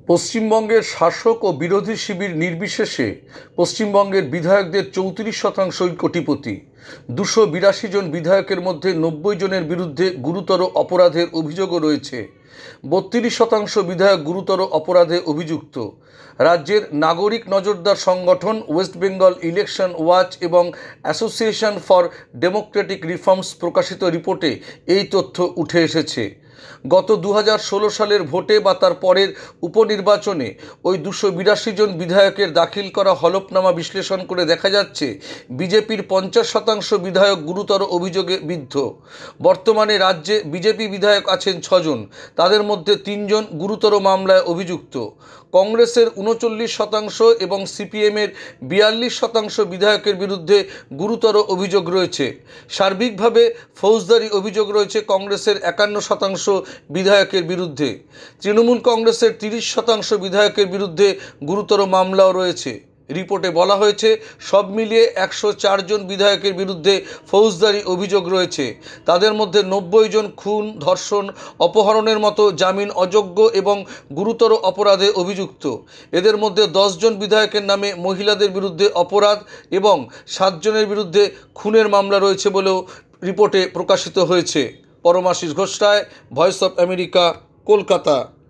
পশ্চিমবঙ্গের শাসক ও বিরোধী শিবির নির্বিশেষে পশ্চিমবঙ্গের বিধায়কদের 34%ই কোটিপতি। 282 জন বিধায়কের মধ্যে 90 জনের বিরুদ্ধে গুরুতর অপরাধের অভিযোগও রয়েছে। 32% বিধায়ক গুরুতর অপরাধে অভিযুক্ত। রাজ্যের নাগরিক নজরদার সংগঠন ওয়েস্ট বেঙ্গল ইলেকশন ওয়াচ এবং অ্যাসোসিয়েশন ফর ডেমোক্রেটিক রিফর্মস প্রকাশিত রিপোর্টে এই তথ্য উঠে এসেছে। গত 2016 সালের ভোটে বা তার পরের উপনির্বাচনে ওই 282 জন বিধায়কের দাখিল করা হলফনামা বিশ্লেষণ করে দেখা যাচ্ছে বিজেপির 50% বিধায়ক গুরুতর অভিযোগে বিদ্ধ। বর্তমানে রাজ্যে বিজেপি বিধায়ক আছেন 6 জন, তাদের মধ্যে 3 জন গুরুতর মামলায় অভিযুক্ত। কংগ্রেসের 39% এবং সিপিএমের 42% বিধায়কের বিরুদ্ধে গুরুতর অভিযোগ রয়েছে। সার্বিকভাবে ফৌজদারি অভিযোগ রয়েছে কংগ্রেসের 51% বিধায়কের বিরুদ্ধে। তৃণমূল কংগ্রেসের 30% বিধায়কের বিরুদ্ধে গুরুতর মামলাও রয়েছে। রিপোর্টে বলা হয়েছে সব মিলিয়ে 104 জন বিধায়কের বিরুদ্ধে ফৌজদারি অভিযোগ রয়েছে। তাদের মধ্যে 90 জন খুন, ধর্ষণ, অপহরণের মতো জামিন অযোগ্য এবং গুরুতর অপরাধে অভিযুক্ত। এদের মধ্যে 10 জন বিধায়কের নামে মহিলাদের বিরুদ্ধে অপরাধ এবং 7 জনের বিরুদ্ধে খুনের মামলা রয়েছে বলেও রিপোর্টে প্রকাশিত হয়েছে। Paramashis Ghosh Roy, Voice of America, Kolkata.